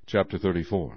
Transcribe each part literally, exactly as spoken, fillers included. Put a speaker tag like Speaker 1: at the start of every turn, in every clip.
Speaker 1: Chapter thirty-four.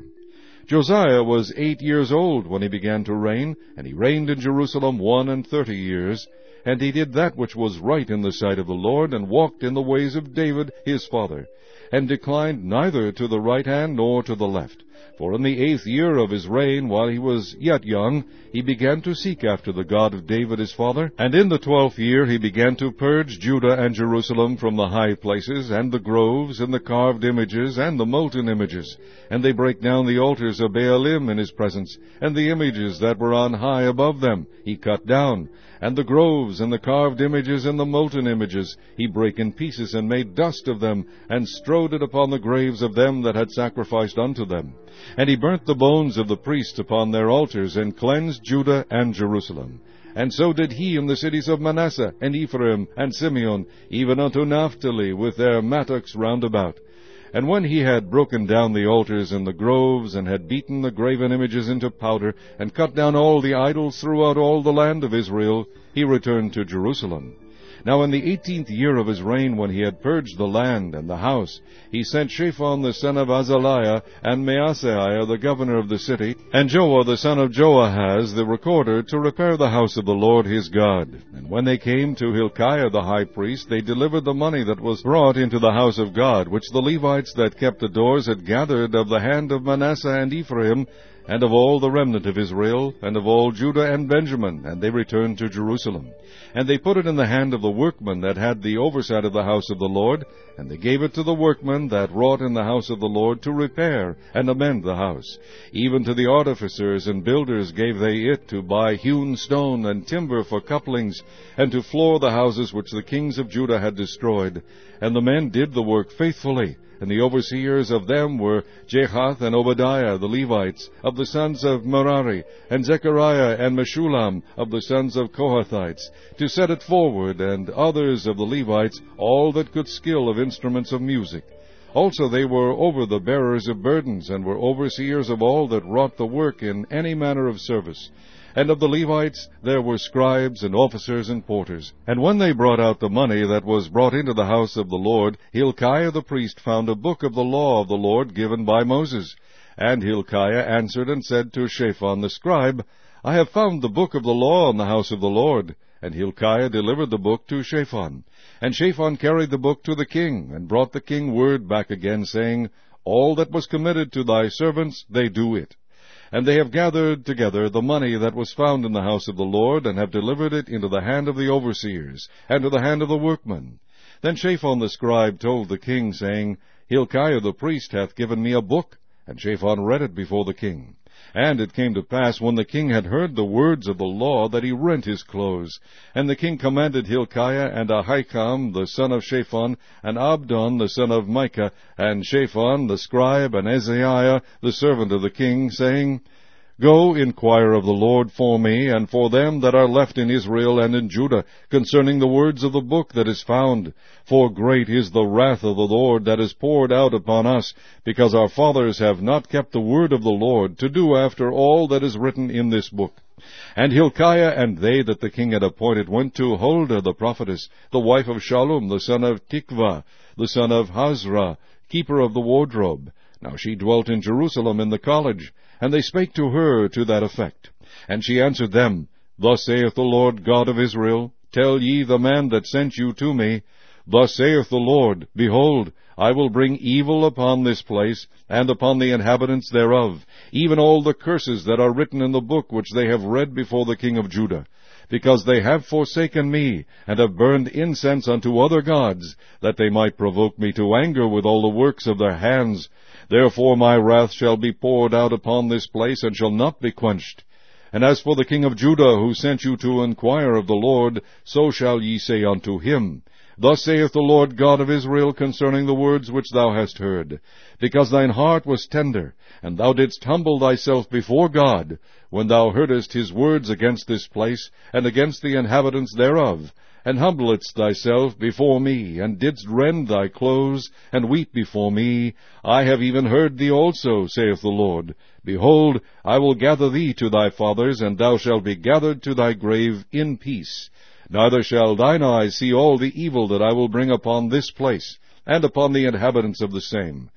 Speaker 1: Josiah was eight years old when he began to reign, and he reigned in Jerusalem one and thirty years. And he did that which was right in the sight of the Lord, and walked in the ways of David his father, and declined neither to the right hand nor to the left. For in the eighth year of his reign, while he was yet young, he began to seek after the God of David his father. And in the twelfth year he began to purge Judah and Jerusalem from the high places, and the groves, and the carved images, and the molten images. And they brake down the altars of Baalim in his presence, and the images that were on high above them he cut down. And the groves, and the carved images, and the molten images, he brake in pieces, and made dust of them, and strowed it upon the graves of them that had sacrificed unto them. And he burnt the bones of the priests upon their altars, and cleansed Judah and Jerusalem. And so did he in the cities of Manasseh, and Ephraim, and Simeon, even unto Naphtali, with their mattocks round about. And when he had broken down the altars and the groves, and had beaten the graven images into powder, and cut down all the idols throughout all the land of Israel, he returned to Jerusalem. Now in the eighteenth year of his reign, when he had purged the land and the house, he sent Shaphan the son of Azaliah, and Maaseiah the governor of the city, and Joah the son of Joahaz the recorder, to repair the house of the Lord his God. And when they came to Hilkiah the high priest, they delivered the money that was brought into the house of God, which the Levites that kept the doors had gathered of the hand of Manasseh and Ephraim, and of all the remnant of Israel, and of all Judah and Benjamin, and they returned to Jerusalem. And they put it in the hand of the workmen that had the oversight of the house of the Lord, and they gave it to the workmen that wrought in the house of the Lord to repair and amend the house. Even to the artificers and builders gave they it, to buy hewn stone and timber for couplings, and to floor the houses which the kings of Judah had destroyed. And the men did the work faithfully. And the overseers of them were Jehath and Obadiah the Levites, of the sons of Merari, and Zechariah and Meshullam, of the sons of Kohathites, to set it forward, and others of the Levites, all that could skill of instruments of music. Also they were over the bearers of burdens, and were overseers of all that wrought the work in any manner of service. And of the Levites there were scribes and officers and porters. And when they brought out the money that was brought into the house of the Lord, Hilkiah the priest found a book of the law of the Lord given by Moses. And Hilkiah answered and said to Shaphan the scribe, I have found the book of the law in the house of the Lord. And Hilkiah delivered the book to Shaphan. And Shaphan carried the book to the king, and brought the king word back again, saying, All that was committed to thy servants, they do it. And they have gathered together the money that was found in the house of the Lord, and have delivered it into the hand of the overseers, and to the hand of the workmen. Then Shaphan the scribe told the king, saying, Hilkiah the priest hath given me a book. And Shaphan read it before the king. And it came to pass, when the king had heard the words of the law, that he rent his clothes. And the king commanded Hilkiah, and Ahikam the son of Shaphan, and Abdon the son of Micah, and Shaphan the scribe, and Azariah the servant of the king, saying, Go, inquire of the Lord for me, and for them that are left in Israel and in Judah, concerning the words of the book that is found. For great is the wrath of the Lord that is poured out upon us, because our fathers have not kept the word of the Lord, to do after all that is written in this book. And Hilkiah and they that the king had appointed went to Huldah the prophetess, the wife of Shallum the son of Tikvah, the son of Hazra, keeper of the wardrobe. Now she dwelt in Jerusalem in the college. And they spake to her to that effect. And she answered them, Thus saith the Lord God of Israel, Tell ye the man that sent you to me, Thus saith the Lord, Behold, I will bring evil upon this place, and upon the inhabitants thereof, even all the curses that are written in the book which they have read before the king of Judah. Because they have forsaken me, and have burned incense unto other gods, that they might provoke me to anger with all the works of their hands. Therefore my wrath shall be poured out upon this place, and shall not be quenched. And as for the king of Judah, who sent you to inquire of the Lord, so shall ye say unto him, Thus saith the Lord God of Israel concerning the words which thou hast heard. Because thine heart was tender, and thou didst humble thyself before God, when thou heardest his words against this place, and against the inhabitants thereof, and humbledst thyself before me, and didst rend thy clothes, and weep before me, I have even heard thee also, saith the Lord. Behold, I will gather thee to thy fathers, and thou shalt be gathered to thy grave in peace. Neither shall thine eyes see all the evil that I will bring upon this place, and upon the inhabitants of the same.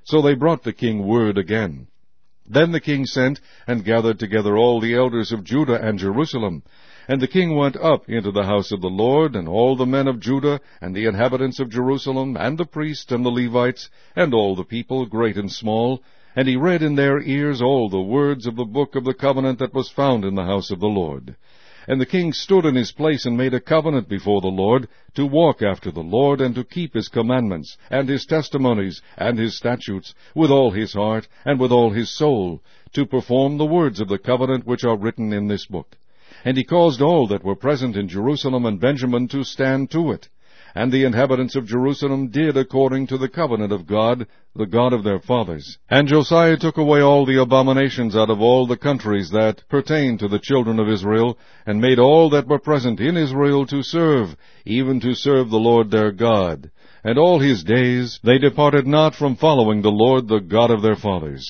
Speaker 1: So they brought the king word again. Then the king sent and gathered together all the elders of Judah and Jerusalem. And the king went up into the house of the Lord, and all the men of Judah, and the inhabitants of Jerusalem, and the priests and the Levites, and all the people, great and small, and he read in their ears all the words of the book of the covenant that was found in the house of the Lord. And the king stood in his place and made a covenant before the Lord, to walk after the Lord, and to keep his commandments, and his testimonies, and his statutes, with all his heart, and with all his soul, to perform the words of the covenant which are written in this book. And he caused all that were present in Jerusalem and Benjamin to stand to it. And the inhabitants of Jerusalem did according to the covenant of God, the God of their fathers. And Josiah took away all the abominations out of all the countries that pertained to the children of Israel, and made all that were present in Israel to serve, even to serve the Lord their God. And all his days they departed not from following the Lord, the God of their fathers.